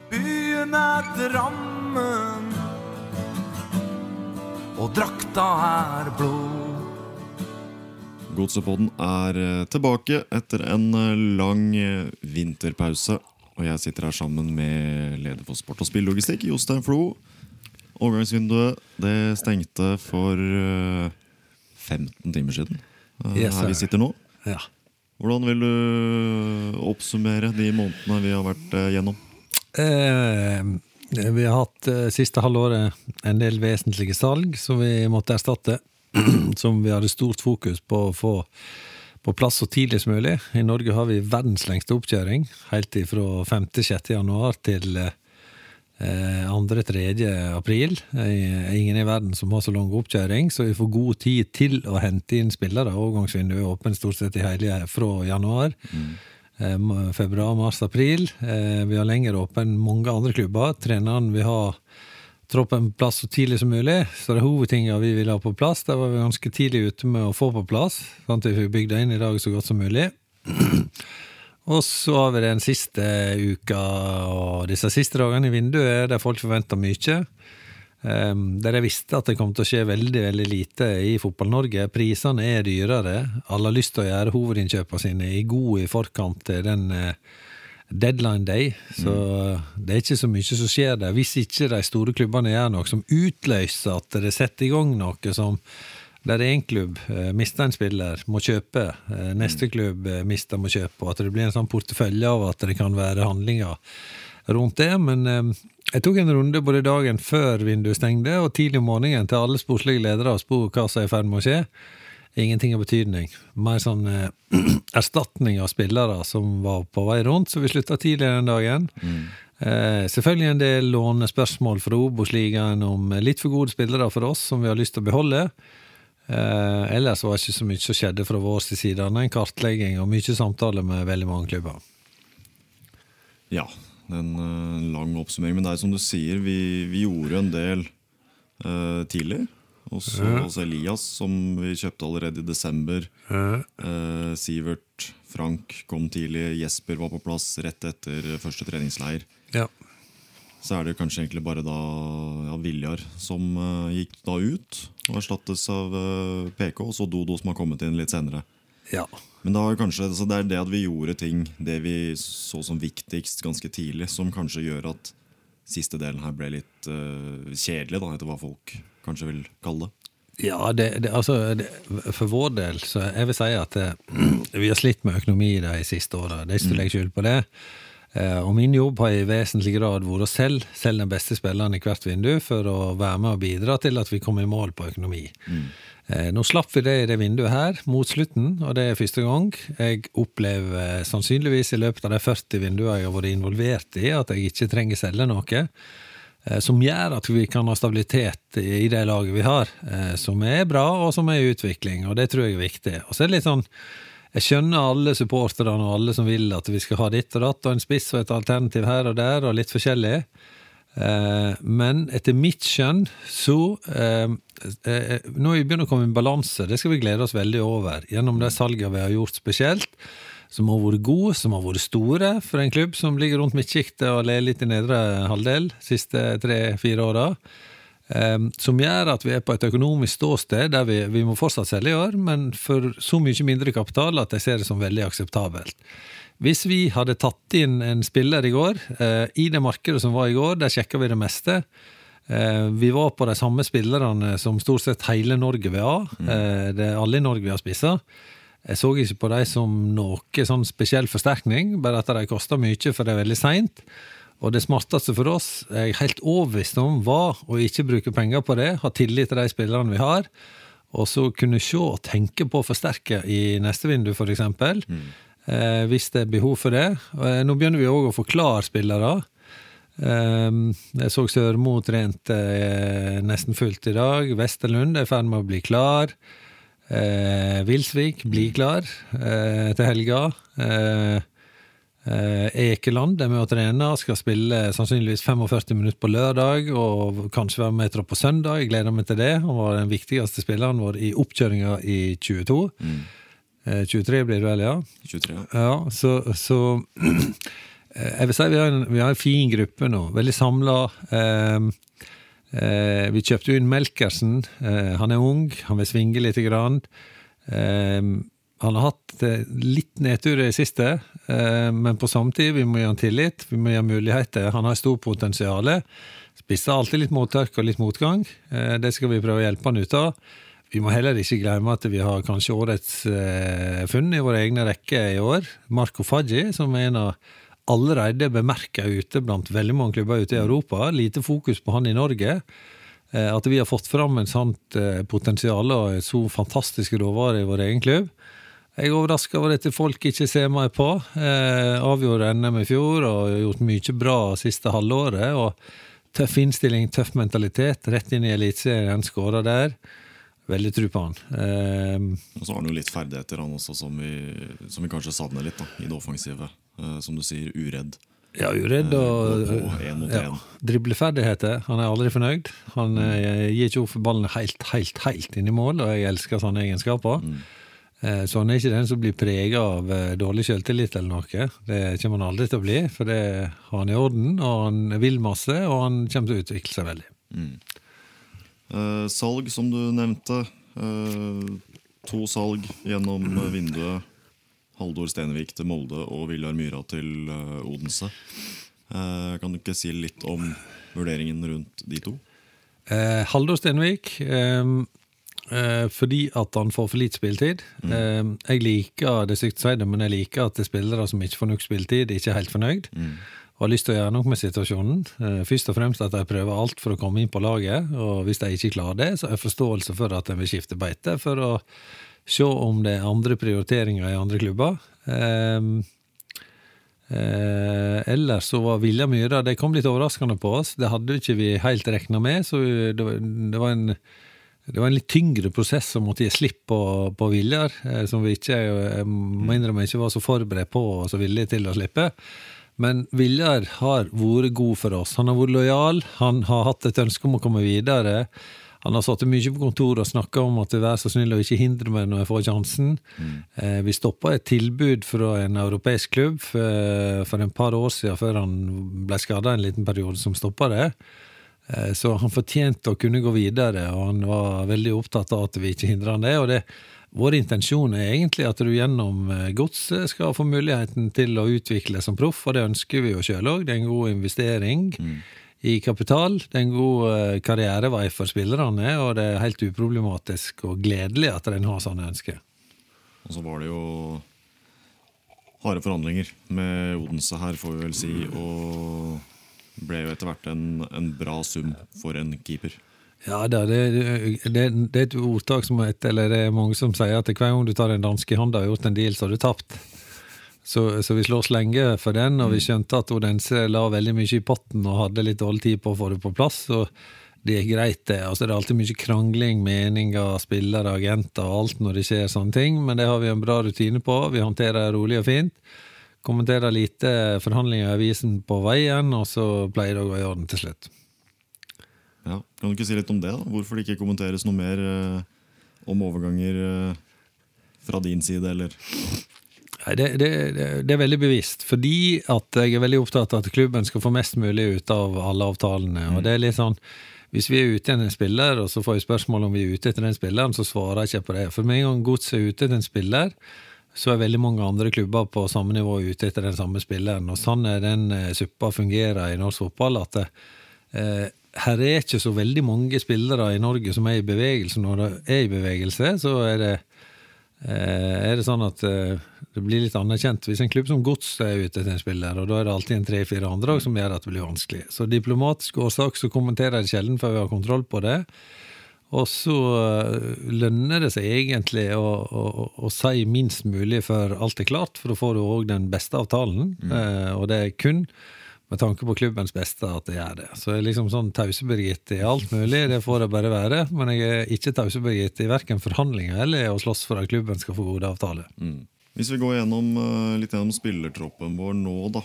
Byen Drammen, og drakta blå. Godsepodden tilbake etter en lang vinterpause, og jeg sitter her sammen med leder for sport og spilllogistikk, Jostein Flo. Overgangsvinduet, det stengte for 15 timer siden, Yes, her vi sitter nå. Ja. Hvordan vil du oppsummere de månedene vi har vært gjennom? Vi har hatt siste halvåret en del vesentlige salg som vi måtte erstatte, som vi hadde stort fokus på å få på plass så tidlig som mulig. I Norge har vi verdens lengste oppkjøring, helt fra 5.-6. januar til 2.-3. april. Ingen i verden som har så lang oppkjøring, så vi får god tid til å hente inn spillere. Overgangsvinduet er åpent stort sett i hele fra januar, februar, mars, april. Vi har lenger åpen mange andre klubber. Treneren vil ha troppen på plass så tidlig som mulig, så det hovedtingene vi vil ha på plass. Der var vi ganske tidlig ute med å få på plass, sånn at vi fikk bygd inn i dag så godt som mulig. Og så har vi den siste uka, og disse siste dagene i vinduet, der folk forventer mye. Der jeg visste at det kom til å skje veldig, veldig lite i fotball-Norge. Prisene dyrere. Alle har lyst til å gjøre hovedinnkjøpene sine i god i forkant til den deadline day. Så det ikke så mye som skjer der. Hvis ikke de store klubbene gjør noe som utløser at det setter i gang noe som der en klubb mister en spiller, må kjøpe, neste klubb mister, må kjøpe, og at det blir en sånn portefølje av at det kan være handlinger rundt det. Men jeg tok en runde både dagen før vinduet stengte og tidlig om morgenen til alle sportslige ledere og spør hva som i ferd med å skje. Ingenting av betydning. Mer sånn erstatning av spillere som var på vei rundt, så vi sluttet tidlig den dagen. Selvfølgelig en del lånespørsmål fra Obos-ligaen om litt for gode spillere for oss som vi har lyst til å beholde. Ellers var det ikke så mye som skjedde fra vår side, en kartlegging og mye samtaler med veldig mange klubber. Ja, en lang oppsummering, men det som du sier, vi gjorde en del tidlig. Også Elias, som vi kjøpte allerede i desember. Sivert, Frank kom tidlig, Jesper var på plass rett etter første treningsleir. Ja. Så det kanskje egentlig bare da Viljar som gikk da ut og erstattes av PK, og så Dodo som har kommet inn litt senere. Ja. Men da kanskje, så det det at vi gjorde ting, det vi så som viktigst ganske tidlig, som kanskje gjør at siste delen her ble litt kjedelig da, etter hva folk kanskje vil kalle det. Ja, for vår del, så jeg vil si at vi har slitt med økonomi de siste årene. Det ikke legger skyld på det. Og min jobb har i vesentlig grad vært å selge den beste spilleren i hvert vindu for å være med og bidra til at vi kommer i mål på økonomi. Nå slapp vi det i det vinduet her mot slutten, og det første gang. Jeg opplever sannsynligvis i løpet av de 40 vinduene jeg har vært involvert i at jeg ikke trenger selge noe, som gjør at vi kan ha stabilitet i det laget vi har, som bra og som i utvikling, og det tror jeg viktig. Og så det litt sånn, jeg skjønner alle supporterne og alle som vil at vi skal ha ditt og datt og en spiss og et alternativ her og der og litt forskjellig. Men etter mitt skjønn så nå vi begynner å komme i balanse, det skal vi glede oss veldig over gjennom det salget vi har gjort spesielt, som har vært gode, som har vært store for en klubb som ligger rundt midtskiktet og ler litt i nedre halvdel siste 3-4 årene. Som gjør at vi på et økonomisk ståsted der vi må fortsatt selge i år, men for så mye mindre kapital at jeg ser det som veldig akseptabelt. Hvis vi hadde tatt inn en spiller i går, i det markedet som var i går, der sjekket vi det meste. Vi var på de samme spillerne som stort sett hele Norge vil ha. Det alle i Norge vil ha spisset. Jeg så ikke på dem som noe sånn spesiell forsterkning, bare at de kostet mye for det veldig sent. Og det smarteste for oss, jeg helt overbevist om, var å ikke bruke penger på det, ha tillit til de spillerne vi har, og så kunne se og tenke på å forsterke i neste vindu for eksempel, hvis det behov for det. Nå begynner vi også å forklare spillere. Jeg så Sørmo trent nesten fullt i dag, Vesterlund i ferd med å bli klar, Vilsvik blir klar til helga, Ekeland med å trene, skal spille sannsynligvis 45 minutter på lørdag og kanskje være med på søndag. Jeg gleder meg til det. Han var den viktigste spilleren vår i oppkjøringen i 22 23 blir det vel, ja. 23, ja. Ja, så Jeg vil si vi har en fin gruppe nå, veldig samlet. Vi kjøpte inn Melkersen, han ung, han vil svinge litt grann. Han har hatt litt nedtur i siste, men på samtidig vi må gi han tillit, vi må gi han muligheter. Han har stor potensiale, spisser alltid litt mottørk og litt motgang. Det skal vi prøve å hjelpe han ut av. Vi må heller ikke glemme at vi har kanskje årets funn i våre egne rekke i år. Marco Faggi, som en av allerede bemerket ute blant veldig mange klubber ute i Europa. Lite fokus på han i Norge. At vi har fått fram en sånt potensial og en så fantastisk råvare i vår egen klubb. Jeg overrasket over at folk ikke ser meg på. Avgjorde NM i fjor og gjort mye bra siste halvåret. Og tøff innstilling, tøff mentalitet, rett inn i elitserien, skåret der. Veldig tro på han. Og så har han jo litt ferdigheter han også, som vi kanskje savner litt da, i det offensive. Som du sier, uredd. Ja, uredd og en mot en. Dribleferdigheter. Han aldri fornøyd. Han gir ikke opp for ballen helt inn i mål, og jeg elsker sånne egenskaper. Så han ikke den som blir preget av dårlig selvtillit eller noe. Det kommer han aldri til å bli, for det har han i orden, og han vil masse, og han kommer til å utvikle seg veldig. Salg, som du nevnte. 2 salg gjennom vinduet. Haldor Stenevik til Molde og Viljar Myra til Odense. Kan du ikke si litt om vurderingen rundt de 2? Haldor Stenevik, fordi at han får for litt spiltid. Jeg liker, det sykt å si det, men jeg liker at det spillere som ikke får nok spiltid, ikke er helt fornøyd. Og har lyst til å gjøre noe med situasjonen. Først og fremst at de prøver alt for å komme inn på laget, og hvis de ikke klarer det, så er forståelse for at de vil skifte beite, for å se om det er andre prioriteringer i andre klubber. Ellers så var Viljar Myra, det kom litt overraskende på oss. Det hadde ikke vi helt regnet med, så det var en litt tyngre prosess som måtte gi slipp på Viljar, som vi ikke, må innrømme, ikke var så forberedt på og så villige til å slippe. Men Viljar har vært god for oss. Han har vært lojal, han har hatt et ønske om å komme videre. Han har satt mye på kontor og snakket om at det er så snill å ikke hindre meg når jeg får sjansen. Vi stoppet et tilbud fra en europeisk klubb for en par år siden, før han ble skadet en liten periode som stoppet det. Så han fortjente å kunne gå videre, og han var veldig opptatt av at vi ikke hindrer han det. Og vår intensjon er egentlig at du gjennom Godset skal få muligheten til å utvikle som proff, og det ønsker vi jo selv også. Det er en god investering i kapital. Det er en god karrierevei for spillerne, og det er helt uproblematisk og gledelig at den har sånne ønsker. Og så var det jo harde forhandlinger med Odense her, får vi vel si, og ble jo etter hvert en bra sum for en keeper. Ja, det er et ordtak som heter, eller det er mange som sier at hver gang du tar en dansk i hånda og gjort en deal, så har du tapt. Så vi slås lenge for den, og vi skjønte at Odense la veldig mye i potten og hadde litt dårlig tid på å få det på plass, og det er greit det. Altså, det er alltid mye krangling, meninger, spillere, agenter og alt når det skjer sånne ting, men det har vi en bra rutine på. Vi håndterer rolig og fint, kommenterer lite forhandlinger i avisen på veien, og så pleier det å gå i orden til slutt. Ja, kan du ikke si litt om det da? Hvorfor det ikke kommenteres noe mer om overganger fra din side, eller? Nei, det er veldig bevisst, fordi at jeg er veldig opptatt av at klubben skal få mest mulig ut av alle avtalene, og det er litt sånn, hvis vi er ute etter en spiller, og så får jeg spørsmål om vi er ute etter den spilleren, så svarer jeg ikke på det. For med en gang Gods er ute etter en spiller, så er veldig mange andre klubber på samme nivå ute etter den samme spilleren, og sånn er den suppa fungerer i norsk fotball, at her er ikke så veldig mange spillere i Norge som er i bevegelse. Når det er i bevegelse, så er det sånn at det blir litt anerkjent. Hvis en klubb som Gods er ute etter en spiller, og da er det alltid en 3-4 andre som gjør at det blir vanskelig. Så diplomatisk årsak så kommenterer jeg sjelden før vi har kontroll på det. Og så lønner det seg egentlig å si minst mulig før alt er klart, for da får du også den beste avtalen, og det er kun med tanke på klubbens beste at det gjør det. Så jeg er liksom sånn tausebirgitte i alt mulig, det får det bare være, men jeg er ikke tausebirgitte i hverken forhandlinger eller å slåss for at klubben skal få gode avtaler. Hvis vi går litt gjennom spillertroppen vår nå da,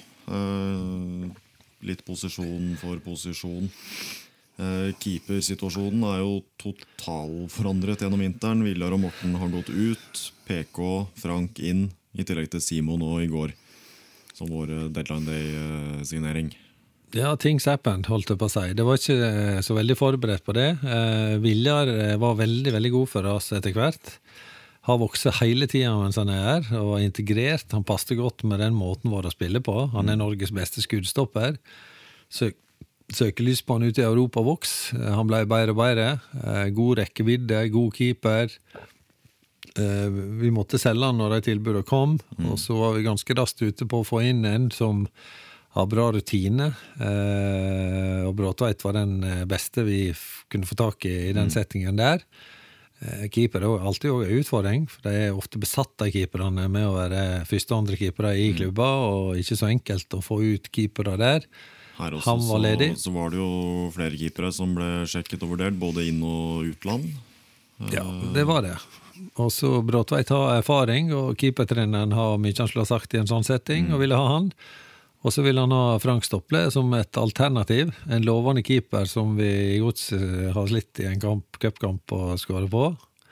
litt posisjon for posisjon. Keepersituasjonen er jo totalforandret gjennom vinteren. Viljar og Morten har gått ut, PK, Frank inn, i tillegg til Simon og i går. som vår deadline day-signering. Ja, things happened, holdt jeg på å si. Det var ikke så veldig forberedt på det. Viljar var veldig, veldig god for oss etter hvert. Har vokset hele tiden mens han her, og var integrert. Han passte godt med den måten vår å spille på. Han Norges beste skuddstopper. Søkelys på han ute i Europa voks. Han ble bedre og bedre. God rekkevidde, god keeper. Vi måtte selge han når de tilbudet kom, og så var vi ganske raskt ute på å få inn en som har bra rutine, og Bråtveit var den beste vi kunne få tak i den settingen der. Keeper er alltid også en utfordring, for de ofte besatt av keeperne med å være første og andre keepere i klubba, og ikke så enkelt å få ut keepere der. Her også, Han var ledig. Så var det jo flere keepere som ble sjekket og vurdert, både inn- og utland. Ja, det var det. Og så Bråtveit har erfaring, og keepertreneren har mye han skulle ha sagt i en sånn setting, og ville ha han. Og så vil han ha Frank Stopple som et alternativ, en lovende keeper som vi i gods har slitt i en cupkamp og skåret på,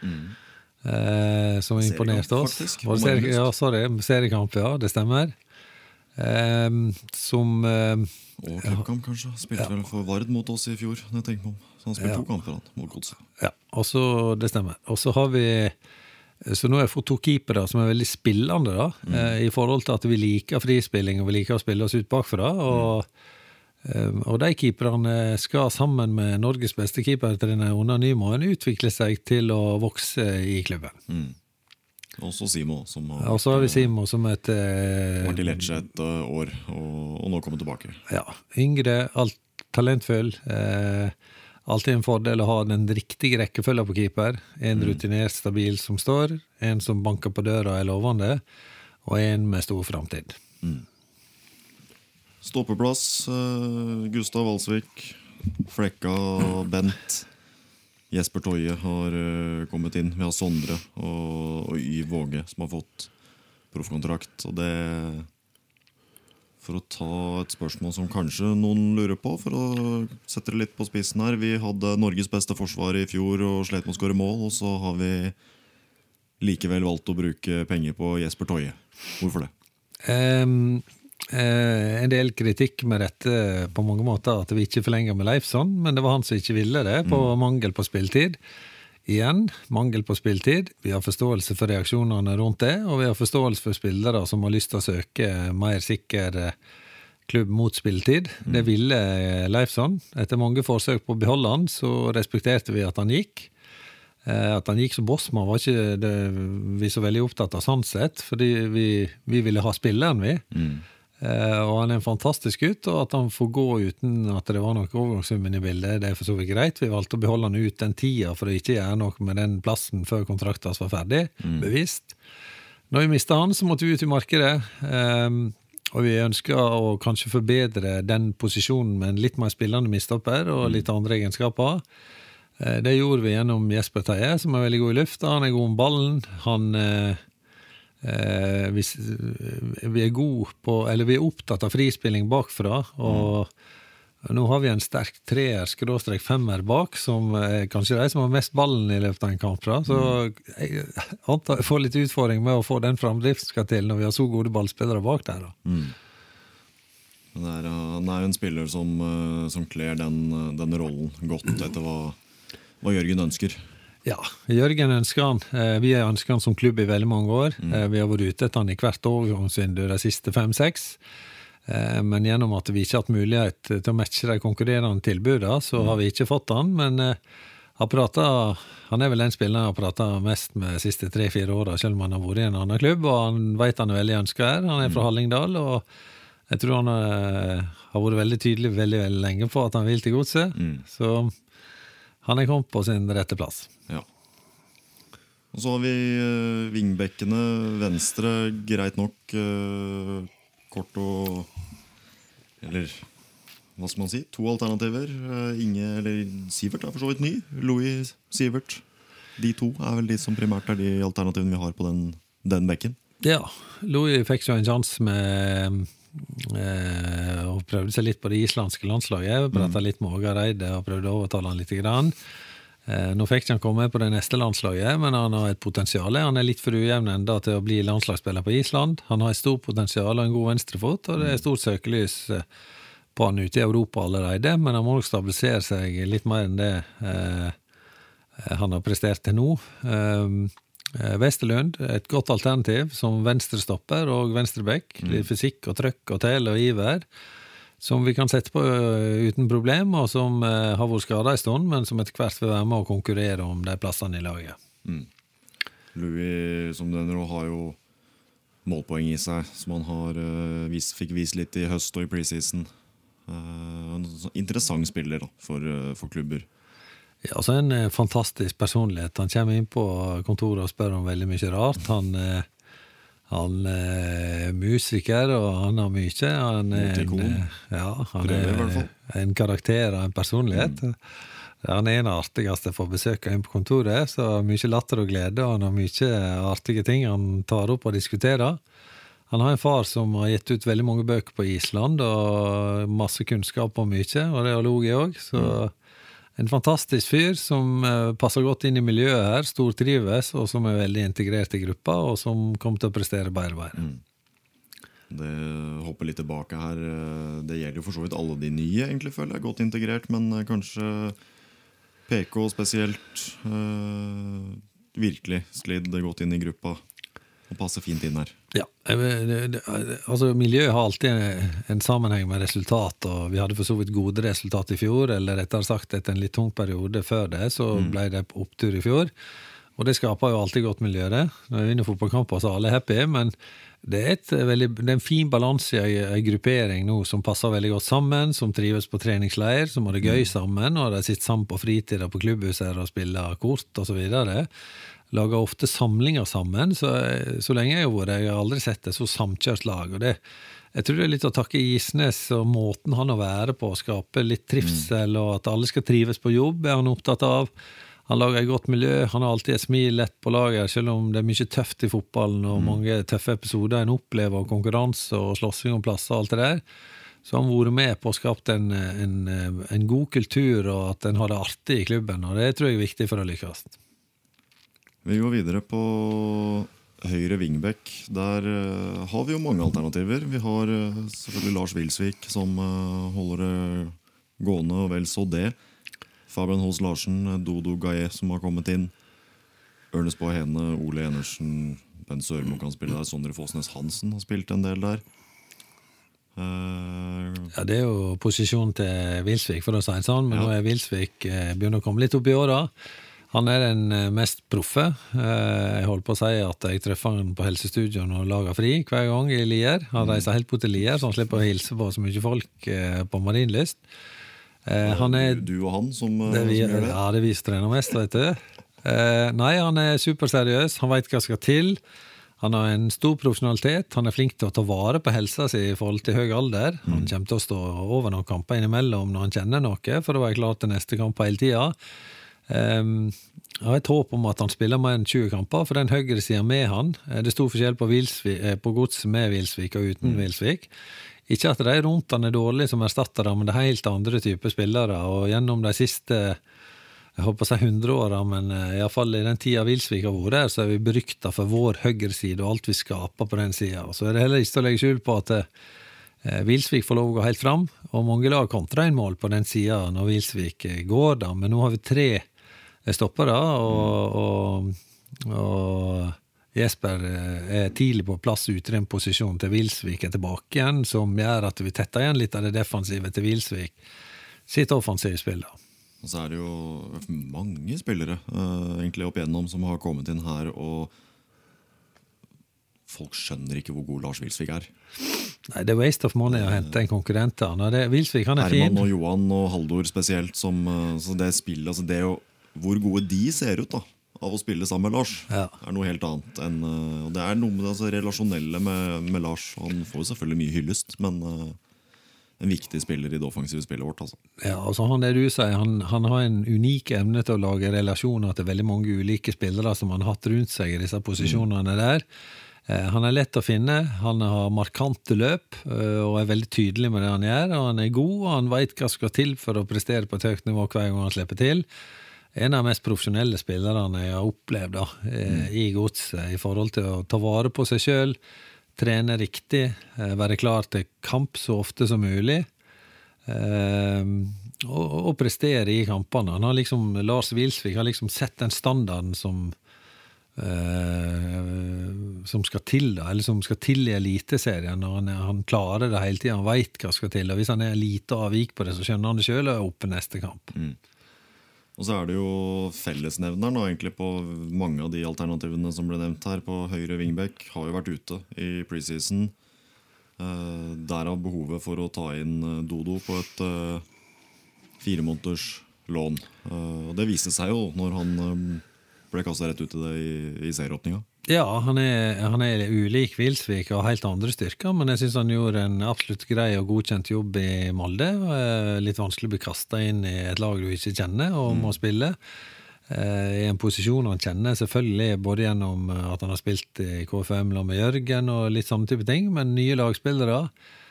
som imponerte oss. Faktisk. Seriekamp, ja, det stemmer. Og cupkamp kanskje, spilte vel for Vard mot oss i fjor, når jeg tenker meg om. Så han spilte 2 kamper mot godset. Ja, og så, det stemmer. Og så har vi... Så nå har jeg fått 2 keepere som er veldig spillende da, i forhold til at vi liker frispilling og vi liker å spille oss ut bakfra, og de keeperne skal sammen med Norges beste keepertrener under Nymoen utvikle seg til å vokse i klubben. Og så Simo som har, og så har vi Simo som vært i Lecce et år og nå kommer tilbake. Ja, yngre, talentfull, alltid en fordel å ha den riktige rekkefølgen på keeper. En rutinert, stabil som står, en som banker på døra er lovende, og en med stor fremtid. Stoppeplass, Gustav Valsvik, Flekka, Bent, Jesper Toje har kommet inn. Vi har Sondre og Yv Våge som har fått proffkontrakt. Og det... For å ta et spørsmål som kanskje noen lurer på, for å sette det litt på spissen her. Vi hadde Norges beste forsvar i fjor og slet med å skåre mål, og så har vi likevel valgt å bruke penger på Jesper Toje. Hvorfor det? En del kritikk med dette på mange måter at vi ikke forlenger med Leifson, men det var han som ikke ville det på mangel på spiltid. Igjen, mangel på spiltid. Vi har forståelse for reaksjonene rundt det, og vi har forståelse for spillere som har lyst til å søke mer sikker klubb mot spiltid. Det ville Leifson. Etter mange forsøk på å beholde han, så respekterte vi at han gikk. At han gikk som bossmann var ikke vi så veldig opptatt av sånn sett, fordi vi ville ha spilleren vi. Og han er en fantastisk gutt, og at han får gå uten at det var noe overgangssummen i bildet, det er for så vidt greit. Vi valgte å beholde han ut den tida for å ikke gjøre noe med den plassen før kontrakten var ferdig, bevisst. Når vi mistet han, så måtte vi ut i markedet, og vi ønsket å kanskje forbedre den posisjonen med en litt mer spillende mistopper og litt andre egenskaper. Det gjorde vi gjennom Jesper Teie, som er veldig god i lufta, han er god om ballen, vi er god på, eller vi er opptatt av frispilling bakfra, og nå har vi en sterk 3er/5er bak, som er kanskje de som har mest ballen i løpet av en kamp, så jeg antar jeg får litt utfordring med å få den framdrift skal til når vi har så gode ballspillere bak der. Han er jo en spiller som kler den rollen godt etter hva Jørgen ønsker. Ja, Jørgen ønsker han. Vi har ønsket han som klubb i veldig mange år. Vi har vært ute etter han i hvert overgangsvindu de siste 5-6. Men gjennom at vi ikke har hatt mulighet til å matche de konkurrerende tilbudene, så har vi ikke fått han. Men han er vel den spilleren jeg har pratet mest med de siste 3-4 årene, selv om han har vært i en annen klubb, og han vet han er veldig ønsket her. Han er fra Hallingdal, og jeg tror han har vært veldig tydelig veldig, veldig lenge på at han vil til godset. Så han er kommet på sin rette plass. Ja. Og så har vi vingbekkene venstre, greit nok, kort og, eller hva skal man si, 2 alternativer. Sivert er for så vidt ny, Louis Sivert. De 2 er vel de som primært er de alternativene vi har på den bekken. Ja, Louis fikk jo en chans med og prøvde seg litt på det islandske landslaget. Jeg pratet litt med Åge Reide og prøvde å overtale han litt grann. Nå fikk ikke han komme på det neste landslaget, men han har et potensial. Han litt for ujevn enda til å bli landslagsspiller på Island. Han har et stort potensial og en god venstrefot, og det stort søkelys på han ute i Europa allerede, men han må nok stabilisere seg litt mer enn det han har prestert til nå. Vesterlund, et godt alternativ som venstrestopper og venstrebekk, litt fysikk og trøkk og tæl og iver, som vi kan sette på uten problem, og som har vært skadet en stund, men som etter hvert vil være med å konkurrere om de plassene i laget. Louis, som denne nå, har jo målpoeng i seg, som han fikk vist litt i høst og i preseason. En interessant spiller da, for klubber. Ja, altså en fantastisk personlighet. Han kommer inn på kontoret og spør om veldig mye rart. Han musiker, og han har mye. Han en karakter og en personlighet. Han en av artigste for å besøke inn på kontoret, så mye latter og glede, og han har mye artige ting han tar opp og diskuterer. Han har en far som har gitt ut veldig mange bøker på Island, og masse kunnskap om mye, og det har Logi også, så en fantastisk fyr som passer godt inn i miljøet her, stortrives, og som veldig integrert i gruppa, og som kommer til å prestere bedre. Det hopper litt tilbake her. Det gjelder jo for så vidt alle de nye, egentlig, føler jeg. Godt integrert, men kanskje PK spesielt virkelig slidd godt inn i gruppa og passer fint inn her. Ja, altså miljøet har alltid en sammenheng med resultat, og vi hadde for så vidt gode resultat i fjor, eller rettere sagt etter en litt tung periode før det, så ble det opptur i fjor, og det skaper jo alltid godt miljø det. Når vi vinner fotballkamper så er alle happy, men det er en fin balanse i en gruppering nå som passer veldig godt sammen, som trives på treningsleir, som har det gøy sammen, og de sitter sammen på fritida på klubbhuset og spiller kort og så videre. Lager ofte samlinger sammen, så lenge jeg har vært, jeg har aldri sett det så samkjørt lag, og jeg tror det litt å takke Isnes og måten han å være på, skape litt trivsel, og at alle skal trives på jobb, han opptatt av. Han lager et godt miljø, han har alltid et smil lett på laget, selv om det er mye tøft i fotballen, og mange tøffe episoder en opplever, og konkurranse og slåssing om plasser og alt det der. Så han vært med på å skape en god kultur, og at en har det artig i klubben, og det tror jeg er viktig for å lykkes. Vi går videre på høyre vingbekk. Der har vi jo mange alternativer. Vi har selvfølgelig Lars Wilsvik som holder det gående, og vel så det. Fabian Hos Larsen, Dodo Gaye som har kommet inn. Ernest Bohene, Ole Enersen, Ben Sørmo kan spille der. Sondre Fosnes Hansen har spilt en del der. Ja, det er jo posisjonen til Wilsvik, for å si det sånn, men nå er Wilsvik begynner å komme litt opp i åra. Han er den mest proffe. Jeg holder på å si at jeg treffer han på helsestudion og lager fri hver gang i Lier. Han reiser helt bort til Lier, så han slipper å hilse på så mye folk på Marienlyst. Han Du og han som gjør det? Ja, det vi som trener mest, vet du. Nei, han er superseriøs. Han vet hva skal til. Han har en stor profesjonalitet. Han er flink til å ta vare på helsa si i forhold til høy alder. Han kommer til å stå over noen kamper innimellom når han kjenner noe, for å være klar til neste kamp hele tiden. Jeg har et håp om at han spiller mer enn 20 kamper, for den høyre siden med han. Det er stor forskjell på Godset med Wilsvik og uten Wilsvik. Ikke at de rundt han er dårlige som erstattere, men det er helt andre typer spillere, og gjennom de siste, jeg håper å si 100 årene, men i hvert fall i den tiden Wilsvik har vært der, så er vi beryktet for vår høyre side og alt vi skaper på den siden. Så er det heller ikke å legge skjul på at Wilsvik får lov å gå helt fram, og mange lag kontra en mål på den siden når Wilsvik går da, men nå har vi 3 stoppere, og Jesper er tidlig på plass ute i den posisjonen til Wilsvik er tilbake igjen, som gjør at vi tetter igjen litt av det defensive til Wilsvik sitt offensive spill da. Og så er det jo mange spillere egentlig opp igjennom som har kommet inn her, og folk skjønner ikke hvor god Lars Wilsvik er. Nei, det er waste of money å hente en konkurrent da. Wilsvik, han er fin. Herman og Johan og Haldor spesielt, så det spillet, altså det er jo hvor gode de ser ut da, av å spille sammen med Lars, er noe helt annet enn, og det er noe med det altså, relasjonelle med Lars. Han får selvfølgelig mye hyllest, men en viktig spiller i det offensive spillet vårt altså. Ja, altså han det du sier, han har en unik evne til å lage relasjoner til veldig mange ulike spillere som han har hatt rundt seg i disse posisjonene der. Han er lett å finne, han har markante løp og er veldig tydelig med det han gjør, og han er god, og han vet hva skal til for å prestere på et høyt nivå hver gang han slipper til. en av de mest profesjonelle spillerne jeg har opplevd da, i godset, i forhold til å ta vare på seg selv, trene riktig, være klar til kamp så ofte som mulig, og prestere i kampene. Han har liksom, Lars Wilsvik har liksom sett den standarden som skal til da, eller som skal til i eliteserien, og han klarer det hele tiden, han vet hva skal til, og hvis han lite avvik på det, så skjønner han det selv og oppe neste kamp. Og så det jo fellesnevneren da, egentlig på mange av de alternativene som ble nevnt her på høyre vingbekk, har jo vært ute i preseason. Derav behovet for å ta inn Dodo på et 4 måneders lån. Og det viste seg jo når han ble kastet rett ut i det i serieåpninga. Ja, han ulik Wilsvik og helt andre styrker, men jeg synes han gjorde en absolutt grei og godkjent jobb i Molde. Litt vanskelig å bli kastet inn i et lag du ikke kjenner og må spille. I en posisjon han kjenner selvfølgelig, både gjennom at han har spilt i KFM med Jørgen og litt samme type ting, men nye lagspillere,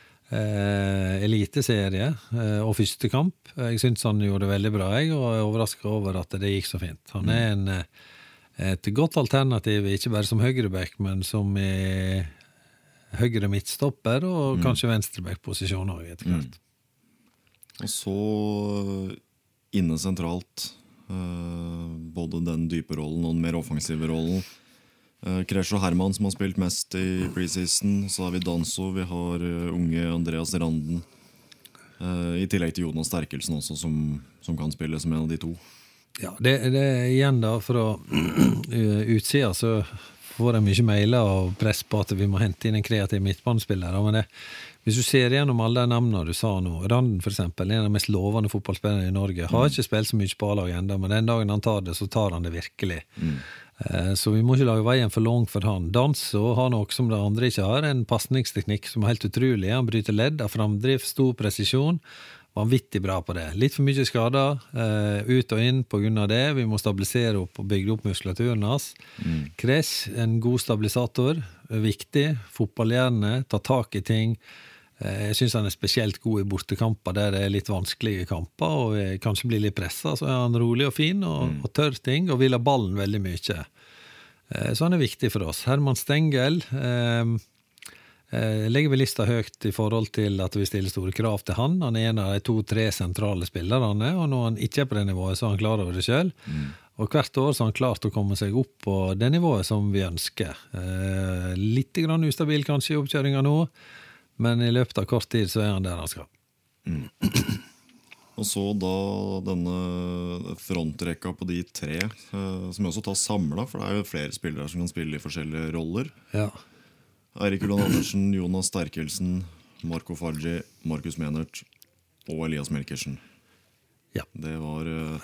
eliteserie og første kamp. Jeg synes han gjorde det veldig bra, og er overrasket over at det gikk så fint. Han et godt alternativ, ikke bare som høyrebekk, men som i høyre midtstopper og kanskje venstrebekk-posisjon også etter hvert. Og så inne sentralt, både den dype rollen og den mer offensive rollen. Kresjo Herman som har spilt mest i preseason, så har vi Danso, vi har unge Andreas Randen, i tillegg til Jonas Sterkelsen også, som kan spille som en av de to. Ja, det igjen da, for å utsida så får jeg mye mailer og press på at vi må hente inn en kreativ midtbanespiller, men hvis du ser gjennom alle de navnene du sa nå, Randen for eksempel, en av de mest lovende fotballspillerne i Norge, har ikke spilt så mye på A-lag enda, men den dagen han tar det, så tar han det virkelig. Så vi må ikke lage veien for lang for han. Danso har nok som det andre ikke har, en passningsteknikk som er helt utrolig. Han bryter ledd av framdrift, stor presisjon, vanvittig bra på det. Litt for mye skader, ut og inn på grunn av det. Vi må stabilisere opp og bygge opp muskulaturen hans. Kres, en god stabilisator, viktig. Fotballhjerne, ta tak i ting. Jeg synes han er spesielt god i bortekamper der det er litt vanskelige kamper, og kanskje blir litt presset, så er han rolig og fin og tør ting, og vil ha ballen veldig mye. Så han er viktig for oss. Herman Stengel legger vi lista høyt i forhold til at vi stiller store krav til han. Han er en av de 2-3 sentrale spillerne, og når han ikke er på det nivået, så er han klar over det selv. Og hvert år så har han klart å komme seg opp på det nivået som vi ønsker. Litt grann ustabil kanskje i oppkjøringen nå, men i løpet av kort tid så er han der han skal. Og så da denne frontrekka på de 3, som vi også tar samlet, for det er jo flere spillere som kan spille i forskjellige roller. Ja. Eirik Ulland Andersen, Jonas Sterkelsen, Marco Fargi, Markus Menert og Elias Melkersen. Ja. Det var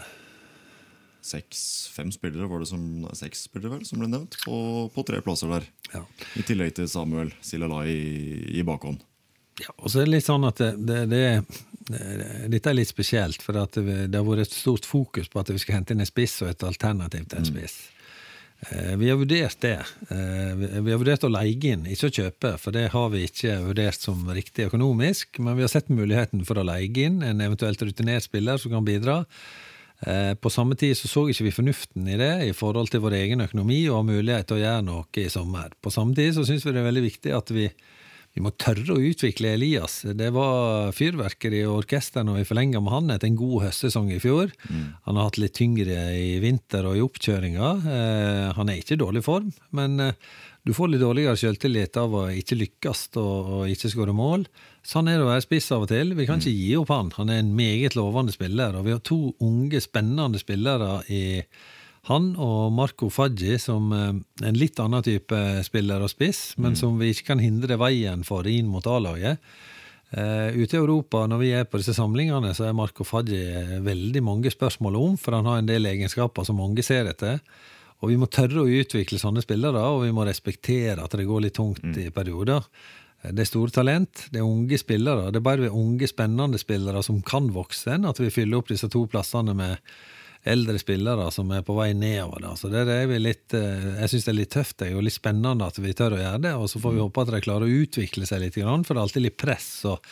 5 spillere, var det som 6 spillere vel, som ble nevnt på 3 plasser der. Ja. I tillegg til Samuel Silalai i bakhånd. Ja, og så er det litt sånn at dette er litt spesielt, for at det har vært et stort fokus på at vi skal hente inn en spiss og et alternativ til en spiss. Vi har vurdert det. Vi har vurdert å leie inn, ikke å kjøpe, for det har vi ikke vurdert som riktig økonomisk, men vi har sett muligheten for å leie inn en eventuelt rutinert spiller som kan bidra. På samme tid så ikke vi fornuften i det i forhold til vår egen økonomi og mulighet til å gjøre noe i sommer. På samme tid så synes vi det er veldig viktig at vi må tørre å utvikle Elias. Det var fyrverker i orkesteren og vi forlenget med han etter en god høstsesong i fjor. Han har hatt litt tyngre i vinter og i oppkjøringa. Han er ikke i dårlig form, men du får litt dårligere selvtillit av å ikke lykkes og ikke skåre mål. Sånn er det å være spiss av og til. Vi kan ikke gi opp han. Han er en meget lovende spiller, og vi har 2 unge, spennende spillere i han og Marco Faggi, som en litt annen type spiller og spiss, men som vi ikke kan hindre veien for inn mot A-laget. Ute i Europa, når vi er på disse samlingene, så er Marco Faggi veldig mange spørsmål om, for han har en del egenskaper som mange ser etter. Og vi må tørre å utvikle sånne spillere, og vi må respektere at det går litt tungt i perioder. Det er store talent, det er unge spillere, det er bare vi unge, spennende spillere som kan vokse enn at vi fyller opp disse 2 plassene med eldre spillere som er på vei nedover. Så det er vi litt, jeg synes det er litt tøft og litt spennende at vi tør å gjøre det, og så får vi håpe at de klarer å utvikle seg litt, for det er alltid litt press å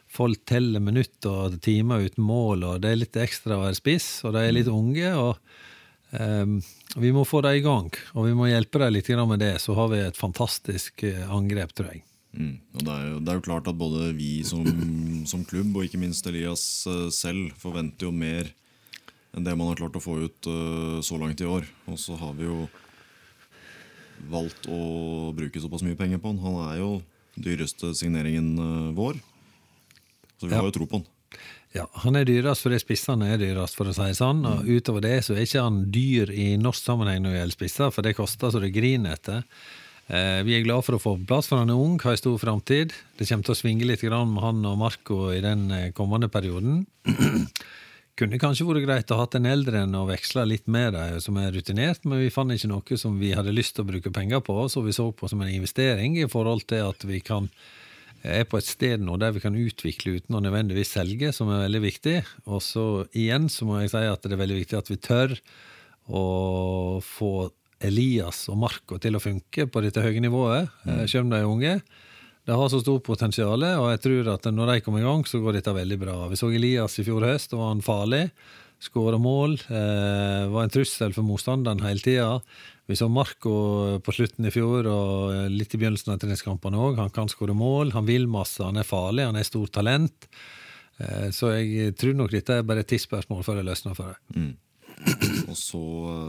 folk teller minutter og timer uten mål, og det litt ekstra å være spiss, og de litt unge, og vi må få dem i gang, og vi må hjelpe dem litt med det, så har vi et fantastisk angrep, tror jeg. Og det er jo klart at både vi som klubb, og ikke minst Elias selv, forventer jo mer enn det man har klart å få ut så langt i år. Og så har vi jo valgt å bruke såpass mye penger på han. Han er jo dyreste signeringen vår, så vi har jo tro på han. Ja, han dyrest fordi spissene dyrest, for å si sånn, og utover det så ikke han dyr i norsk sammenheng når det gjelder spisser, for det koster så det griner etter. Vi glad for å få på plass, for han ung, har stor fremtid. Det kommer til å svinge litt grann med han og Marco i den kommende perioden. Kunne kanskje vært greit å ha en eldre enn å veksle litt med deg som rutinert, men vi fant ikke noe som vi hadde lyst til å bruke penger på, så vi så på som en investering i forhold til at vi på et sted nå der vi kan utvikle uten å nødvendigvis selge, som veldig viktig. Og så igjen så må jeg si at det veldig viktig at vi tør å få Elias og Marco til å funke på dette høye nivået, selv om de unge. Det har så stort potensial, og jeg tror at når de kommer i gang, så går dette veldig bra. Vi så Elias i fjor høst, og var han farlig, skåret mål, var en trussel for motstanderen hele tiden. Vi så Marco på slutten i fjor, og litt i begynnelsen av treningskampene også. Han kan skåre mål, han vil masse, han farlig, han stort talent. Så jeg tror nok dette bare et tidsspørsmål før det løsner for deg. Og så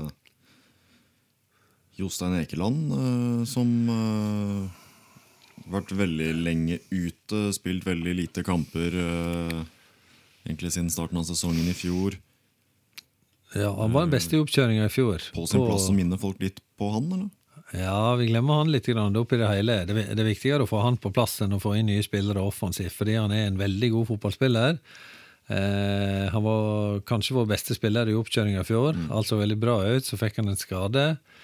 Jostein Ekeland, som vært veldig lenge ute, spilt veldig lite kamper, egentlig siden starten av sesongen i fjor. Ja, han var den beste i oppkjøringen i fjor. På sin plass så minner folk litt på han, eller? Ja, vi glemmer han litt grann opp i det hele. Det er viktigere å få han på plass enn å få inn nye spillere offensivt, fordi han en veldig god fotballspiller. Han var kanskje vår beste spiller i oppkjøringen i fjor, altså veldig bra ut, så fikk han en skade.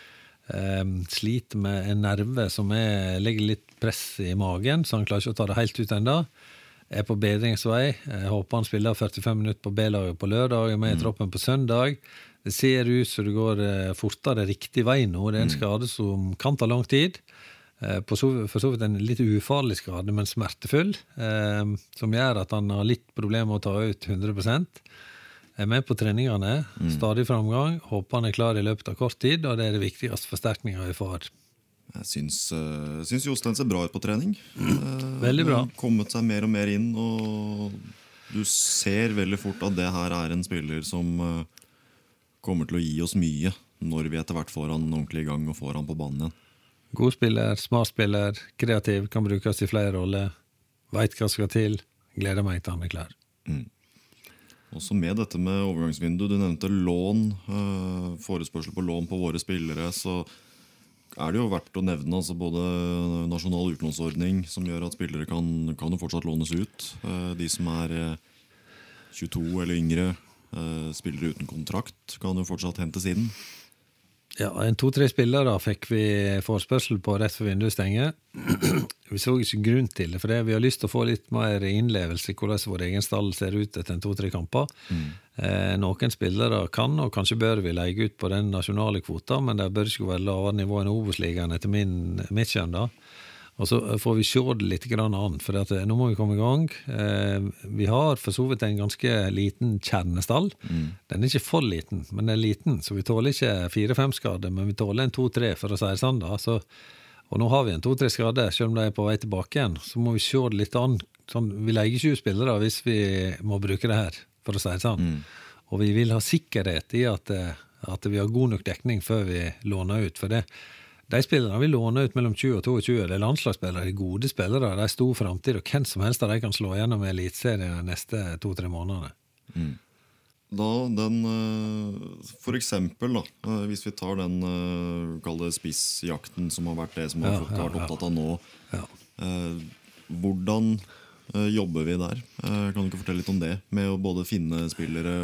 Sliter med en nerve som legger litt press i magen, så han klarer ikke å ta det helt ut enda. På bedringsvei. Jeg håper han spiller 45 minutter på B-laget på lørdag, med i troppen på søndag. Det ser ut så det går fortere riktig vei nå. Det en skade som kan ta lang tid. For så vidt en litt ufarlig skade, men smertefull, som gjør at han har litt problemer med å ta ut 100%. Med på treningene, stadig framgang. Håper han klar i løpet av kort tid, og det det viktigste forsterkningen vi får. Jeg syns Jostein ser bra ut på trening. Veldig bra. Han har kommet seg mer og mer inn, og du ser veldig fort at det her en spiller som kommer til å gi oss mye når vi etter hvert får han ordentlig i gang og får han på banen igjen. God spiller, smart spiller, kreativ, kan brukes i flere roller, vet hva skal til, gleder meg til han klar. Også med dette med overgangsvindu, du nevnte lån, forespørsel på lån på våre spillere, så det jo verdt å nevne altså både nasjonal utlånsordning som gjør at spillere kan jo fortsatt lånes ut. De som 22 eller yngre, spillere uten kontrakt, kan jo fortsatt hentes inn. Ja, 2-3 spillere fikk vi forespørsel på rett for vinduet stenge. Vi så ikke grunn til det, for vi har lyst til å få litt mer innlevelse i hvordan vår egen stall ser ut etter 2-3 kamper. Noen spillere kan og kanskje bør vi leie ut på den nasjonale kvota, men det bør ikke være lavere nivå enn Obos-ligaen etter mitt skjønn da. Og så får vi se det litt grann an, for nå må vi komme i gang. Vi har for så vidt en ganske liten kjernestall. Den ikke for liten, men den liten, så vi tåler ikke 4-5 skader, men vi tåler en 2-3 for å si det sånn da. Og nå har vi en 2-3 skader, selv om de på vei tilbake igjen, så må vi se det litt an. Sånn, vi legger 20 spillere hvis vi må bruke det her, for å si det sånn. Og vi vil ha sikkerhet i at vi har god nok dekning før vi låner ut, for de spillerne vil låne ut mellom 20 og 22, det landslagsspillere, de gode spillere, de stor fremtid, og hvem som helst av de kan slå gjennom med elitserien de neste 2-3 månedene. Da for eksempel da, hvis vi tar den kall det spissjakten som har vært det som har vært opptatt av nå, hvordan jobber vi der? Kan du ikke fortelle litt om det, med å både finne spillere,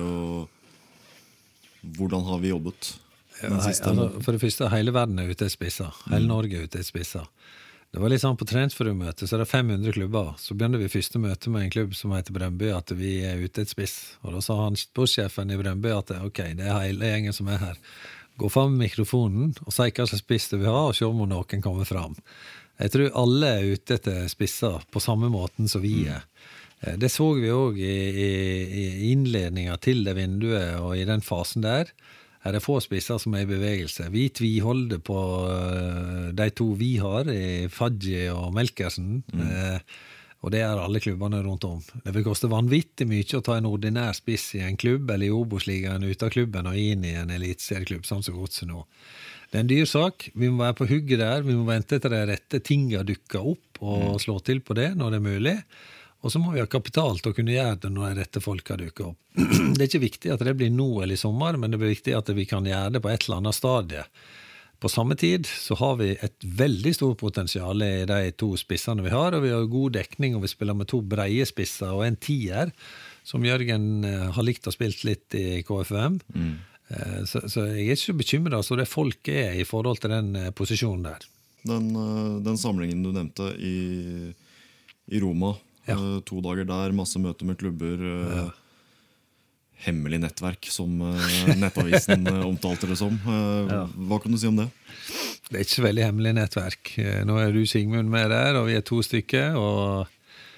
og hvordan har vi jobbet? For det første, hele verden ute i spisser. Hele Norge ute i spisser. Det var litt sånn på treningsforumøte, så det 500 klubber. Så begynte vi første møte med en klubb som heter Brøndby, at vi ute i et spiss. Og da sa han sportssjefen i Brøndby at ok, det hele gjengen som her. Gå fram med mikrofonen og si hva slags spiss du vil ha, og se om noen kommer fram. Jeg tror alle ute etter spisser på samme måten som vi Det så vi også i innledningen til det vinduet, og i den fasen der det få spisser som i bevegelse. Vi tviholder på de to vi har, Fadji og Melkersen, og det alle klubbene rundt om. Det vil koste vanvittig mye å ta en ordinær spiss i en klubb, eller i Obos-ligaen ut av klubben og inn i en eliteserieklubb, sånn som Godset nå. Det en dyr sak, vi må være på hugget der, vi må vente til de rette tingene dukker opp, og slå til på det når det mulig. Og så må vi ha kapital til å kunne gjøre det når de rette folka dukker opp. Det ikke viktig at det blir nå eller i sommer, men det blir viktig at vi kan gjøre det på et eller annet stadie. På samme tid så har vi et veldig stort potensial i de to spissene vi har, og vi har god dekning, og vi spiller med to breie spisser og en tier, som Jørgen har likt å spilt litt i KFUM. Så jeg ikke så bekymret så det folk i forhold til den posisjonen der. Den samlingen du nevnte i Roma, 2 dager der, masse møter med klubber, hemmelig nettverk som nettavisen omtalte det som. Hva kan du si om det? Det ikke så veldig hemmelig nettverk. Nå du Sigmund med der, og vi 2 stykker, og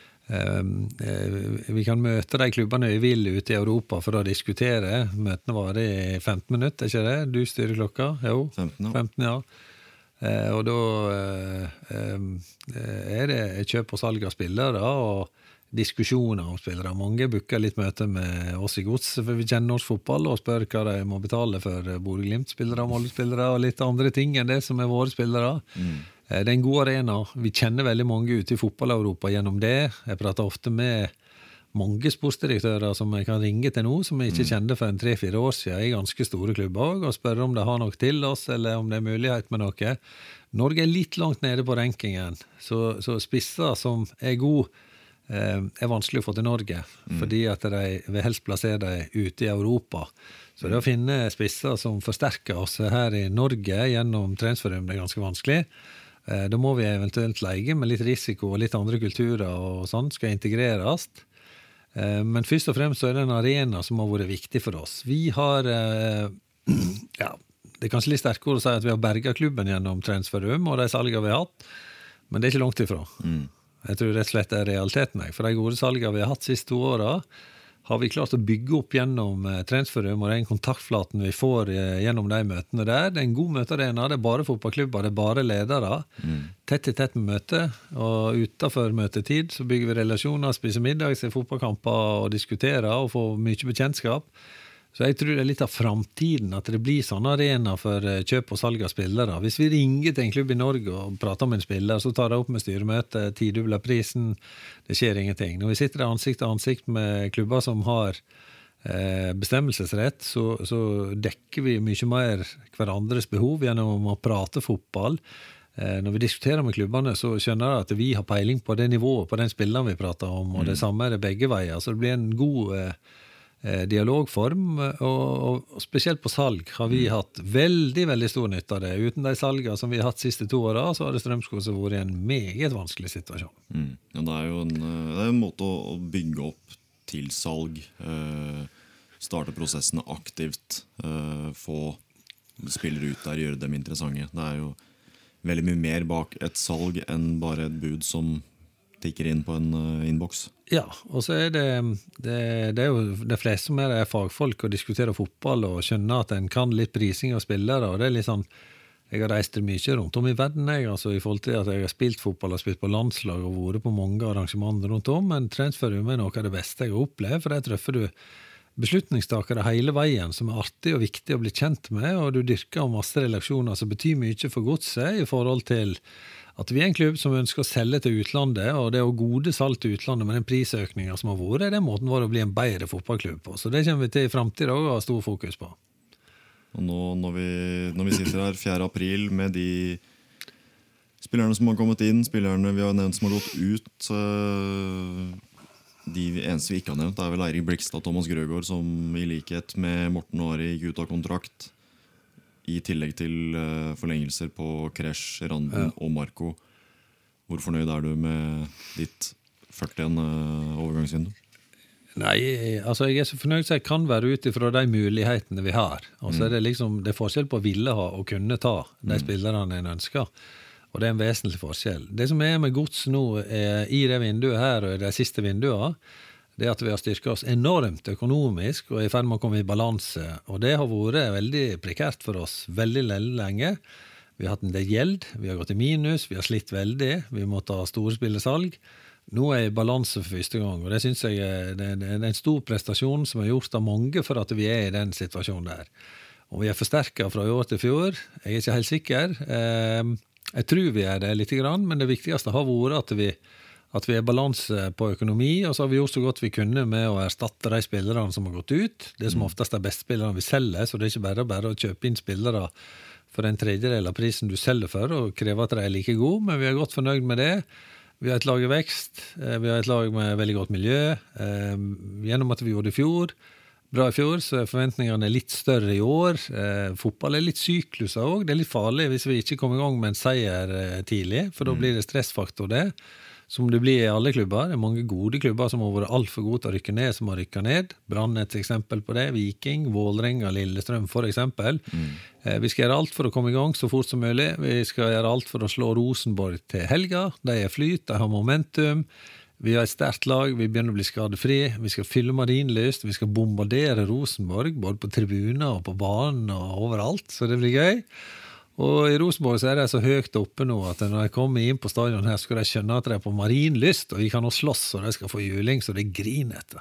vi kan møte de klubbene vi vil ute i Europa for å diskutere. Møtene var i 15 minutter, ikke det? Du styrer klokka? Jo, 15, ja. Og da det kjøp og salg av spillere og diskusjoner om spillere. Mange booker litt møte med oss i Gods, for vi kjenner norsk fotball og spør hva de må betale for Bodø Glimt-spillere, Molde-spillere og litt andre ting enn det som våre spillere. Det en god arena. Vi kjenner veldig mange ute i fotball-Europa gjennom det. Jeg prater ofte med mange sportsdirektører som jeg kan ringe til nå, som jeg ikke kjente for 3-4 år siden i ganske store klubber, og spørre om de har noe til oss, eller om det mulighet med noe. Norge litt langt nede på rankingen, så spisser som god, vanskelig å få til Norge, fordi at de vil helst plassere dem ute i Europa. Så det å finne spisser som forsterker oss her i Norge gjennom transferrum, det ganske vanskelig. Da må vi eventuelt leie med litt risiko og litt andre kulturer og sånn, skal integreres. Men først og fremst så det en arena som har vært viktig for oss. Vi har, det kanskje litt sterkere å si at vi har berget klubben gjennom transferrum og de salgene vi har hatt, men det ikke langt ifra. Jeg tror rett og slett det realiteten. For de gode salgene vi har hatt siste 2 årene, har vi klart å bygge opp gjennom transferrum og den kontaktflaten vi får gjennom de møtene der. Det en god møtearena, det bare fotballklubber, det bare ledere. Tett i tett med møte, og utenfor møtetid så bygger vi relasjoner, spiser middag, ser fotballkamper og diskuterer og får mye bekjentskap. Så jeg tror det litt av framtiden at det blir sånn arena for kjøp og salg av spillere. Hvis vi ringer til en klubb i Norge og prater om en spiller, så tar det opp med styremøte, 10-dobler prisen, det skjer ingenting. Når vi sitter ansikt til ansikt med klubber som har bestemmelsesrett, så dekker vi mye mer hverandres behov gjennom å prate fotball. Når vi diskuterer med klubbene, så skjønner jeg at vi har peiling på det nivået på den spilleren vi prater om, og det samme det begge veier. Så det blir en god dialogform, og spesielt på salg har vi hatt veldig, veldig stor nytte av det. Uten de salgene som vi har hatt siste 2 årene, så har det Strømskog som vært i en meget vanskelig situasjon. Ja, det jo en måte å bygge opp til salg, starte prosessene aktivt, få spillere ut der, gjøre dem interessante. Det jo veldig mye mer bak et salg enn bare et bud som tikker inn på en innboks. Ja, og så det jo de fleste som fagfolk og diskuterer fotball og skjønner at en kan litt prising av spillere, og det litt sånn, jeg har reist mye rundt om i verden, altså i forhold til at jeg har spilt fotball og spilt på landslag og vært på mange arrangementer rundt om, men transferrum noe av det beste jeg har opplevd, for der treffer du beslutningstakere hele veien som artig og viktig å bli kjent med, og du dyrker masse relasjoner som betyr mye for godset i forhold til at vi en klubb som ønsker å selge til utlandet, og det å gode salg til utlandet med den prisøkningen som har vært, det måten vår å bli en bedre fotballklubb på. Så det kommer vi til i fremtiden og har stor fokus på. Og nå når vi sitter her 4. april med de spillerne som har kommet inn, spillerne vi har nevnt som har gått ut, de eneste vi ikke har nevnt vel Eirik Blikstad og Thomas Grøgaard, som i likhet med Morten og Ari gikk ut av kontrakt, i tillegg til forlengelser på Kresh, Randen og Marco. Hvor fornøyd du med ditt 41 overgangsvindu? Nei, altså jeg så fornøyd så jeg kan være ute fra de mulighetene vi har. Og så det liksom, det forskjell på å ville ha og kunne ta de spillerne en ønsker. Og det en vesentlig forskjell. Det som med gods nå i det vinduet her, og i de siste vinduene, det at vi har styrket oss enormt økonomisk, og i ferd med å komme i balanse. Og det har vært veldig prekært for oss veldig lenge. Vi har hatt en del gjeld, vi har gått i minus, vi har slitt veldig, vi må ta store spillesalg. Nå i balanse for første gang, og det synes jeg det er en stor prestasjon som er gjort av mange for at vi i den situasjonen der. Og vi forsterket fra i år til fjor, jeg ikke helt sikker. Jeg tror vi det litt grann, men det viktigste har vært at vi balanse på økonomi, og så har vi gjort så godt vi kunne med å erstatte de spillerne som har gått ut. Det som oftest beste spillerne vi selger, så det ikke bare å kjøpe inn spillere for en tredjedel av prisen du selger for, og kreve at de like gode, men vi har godt fornøyd med det. Vi har et lag i vekst, vi har et lag med veldig godt miljø, gjennom at vi gjorde bra i fjor, så forventningene litt større i år. Fotball litt sykluser også, det litt farlig hvis vi ikke kommer i gang med en seier tidlig, for da blir det stressfaktor det, som det blir i alle klubber. Det mange gode klubber som har vært alt for gode til å rykke ned, som har rykket ned. Brann et eksempel på det, Viking, Vålerenga, Lillestrøm for eksempel. Vi skal gjøre alt for å komme i gang så fort som mulig. Vi skal gjøre alt for å slå Rosenborg til helga. De flyt, de har momentum. Vi har et sterkt lag, vi begynner å bli skadefri. Vi skal fylle Marienlyst, vi skal bombardere Rosenborg, både på tribuner og på banen og overalt, så det blir gøy. Og i Rosenborg så det så høyt oppe nå at når jeg kommer inn på stadion her, skal de skjønne at de på Marienlyst, og vi kan nå slåss, og de skal få juling, så det griner etter.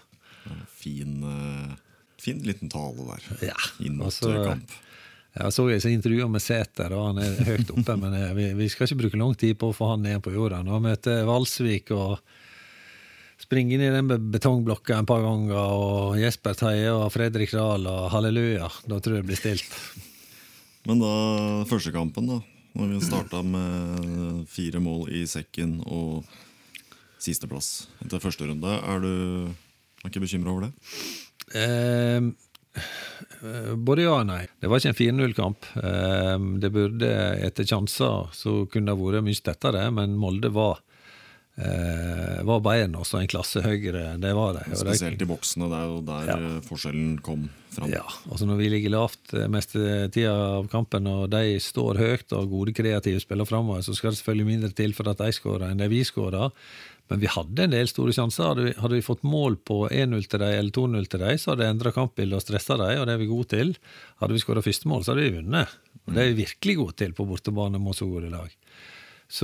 Fin liten tale der. Ja. Inn mot kamp. Jeg så et intervju med Sæter, og han høyt oppe, men vi skal ikke bruke lang tid på å få han ned på jorda. Nå møter Valsvik og springer inn i den betongblokka en par ganger, og Jesper Teie og Fredrik Dahl, og halleluja, da tror jeg det blir stilt. Men da, første kampen da, når vi startet med 4 mål i sekken og siste plass etter første runde, er ikke bekymret over det? Både ja og nei. Det var ikke en 4-0-kamp. Det burde etter chanser så kunne det vært mye tettere, men Molde var Bayern også en klasse høyere, det var det. Spesielt i boksene, det jo der forskjellen kom fram. Ja, altså når vi ligger lavt mest tida av kampen, og de står høyt og gode kreative spiller fremover, så skal det selvfølgelig mindre til for at de skårer enn det vi skårer. Men vi hadde en del store sjanser. Hadde vi fått mål på 1-0 til deg eller 2-0 til deg, så hadde det endret kampbildet og stresset deg, og det vi gode til. Hadde vi skåret første mål, så hadde vi vunnet. Og det vi virkelig gode til på bortebane mot så gode lag. Så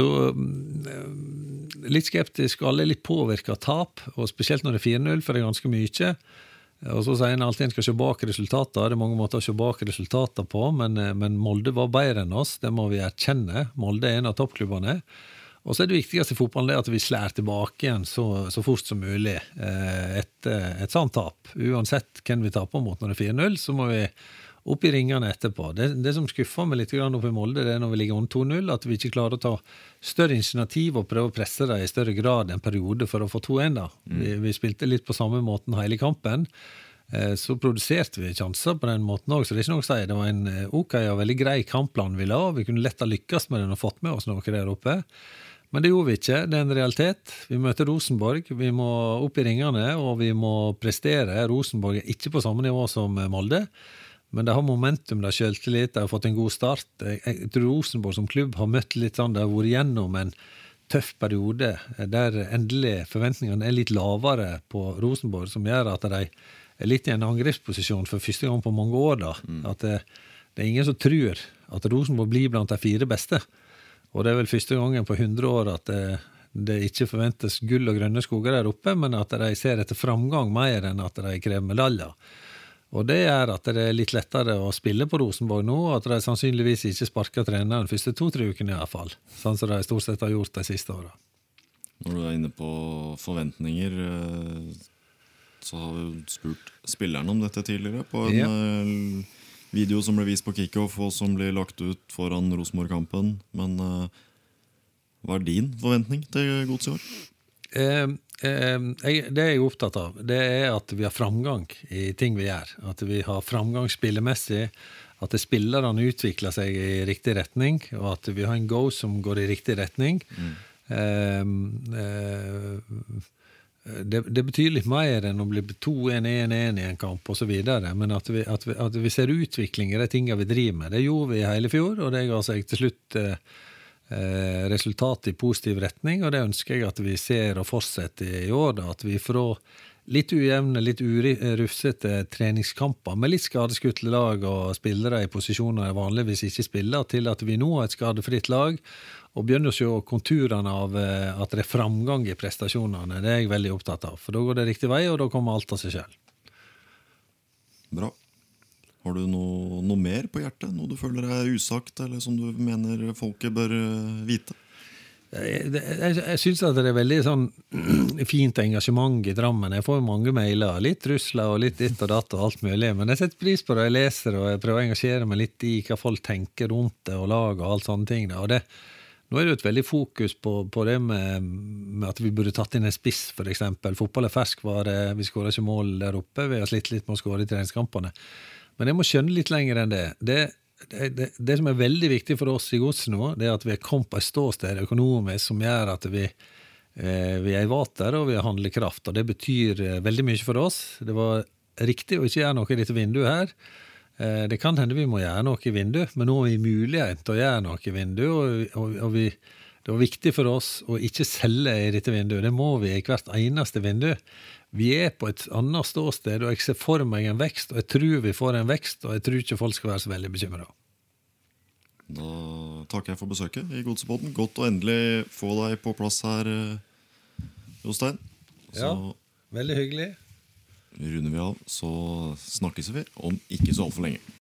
litt skeptisk, alle litt påvirket av tap, og spesielt når det 4-0, for det ganske mye. Og så sier en alltid en skal se bak resultater, det mange måter å se bak resultater på, men Molde var bedre enn oss, det må vi erkjenne. Molde en av toppklubbene. Og så det viktigste i fotballen det at vi slår tilbake igjen så fort som mulig etter et sånt tap. Uansett hvem vi taper mot når det 4-0, så må vi opp i ringene etterpå. Det som skuffer meg litt opp i Molde, det når vi ligger under 2-0, at vi ikke klarer å ta større initiativ og prøve å presse det i større grad en periode for å få 2-1 da. Vi spilte litt på samme måten hele kampen, så produserte vi sjanser på den måten også, så det ikke noe å si. Det var en ok og veldig grei kampplan vi la, og vi kunne lett ha lykkes med den og fått med oss noe der oppe. Men det gjorde vi ikke, det en realitet. Vi møter Rosenborg, vi må opp i ringene, og vi må prestere. Rosenborg ikke på samme nivå som Molde, men det har momentum, det har selvtillit, det har fått en god start. Jeg tror Rosenborg som klubb har møtt litt sånn, det har vært gjennom en tøff periode, der endelig forventningene litt lavere på Rosenborg, som gjør at de litt i en angrepsposisjon for første gang på mange år da. At det ingen som tror at Rosenborg blir blant de 4 beste. Og det vel første gangen på 100 år at det ikke forventes gull og grønne skoger der oppe, men at de ser etter framgang mer enn at de krever medaljer. Og det at det litt lettere å spille på Rosenborg nå, at de sannsynligvis ikke sparker treneren første 2-3 ukene i hvert fall, sånn som de stort sett har gjort de siste årene. Når du inne på forventninger, så har vi spurt spillerne om dette tidligere på en video som ble vist på Kickoff og som ble lagt ut foran Rosenborg-kampen. Men hva din forventning til Gods i år? Det jeg opptatt av, det at vi har framgang i ting vi gjør. At vi har framgang spillemessig, at spillerne utvikler seg i riktig retning, og at vi har en go som går i riktig retning. Det betyr litt mer enn å bli 2-1, 1-1 i en kamp og så videre, men at vi ser utvikling i de tingene vi driver med. Det gjorde vi hele fjor, og det ga seg til slutt resultat i positiv retning, og det ønsker jeg at vi ser og fortsetter i år, da, at vi får litt ujevne, litt rufsete treningskamper med litt skadeskutte lag og spillere i posisjoner jeg vanligvis ikke spiller, til at vi nå har et skadefritt lag og begynner å se konturene av at det er framgang i prestasjonene. Det er jeg veldig opptatt av, for da går det riktig vei, og da kommer alt av seg selv. Bra. Har du noe mer på hjertet? Noe du føler er usagt, eller som du mener folket bør vite? Jeg synes at det er veldig sånn fint engasjement i Drammen. Jeg får mange mailer, litt trusler og litt ditt og datt og alt mulig, men jeg setter pris på det jeg leser, og jeg prøver å engasjere meg litt i hva folk tenker rundt det og lag og alt sånne ting. Og nå er det jo et veldig fokus på det med at vi burde tatt inn en spiss, for eksempel. Fotball er ferskvare, vi skårer ikke mål der oppe, vi har slitt litt med å skåre i treningskampene. Men jeg må skjønne litt lenger enn det. Det som er veldig viktig for oss i Godset nå, det er at vi er kommet på et ståsted økonomisk som gjør at vi er i vater og vi har handlekraft, og det betyr veldig mye for oss. Det var riktig å ikke gjøre noe i dette vinduet her. Det kan hende vi må gjøre noe i vinduet, men nå har vi mulighet til å gjøre noe i vinduet, og det var viktig for oss å ikke selge i dette vinduet. Det må vi i hvert eneste vindu. Vi er på et annet ståsted, og jeg ser for meg en vekst, og jeg tror vi får en vekst, og jeg tror ikke folk skal være så veldig bekymret. Da takker jeg for besøket i Godsepodden. Godt å endelig få deg på plass her, Jostein. Ja, veldig hyggelig. Runder vi av, så snakkes vi om ikke så alt for lenge.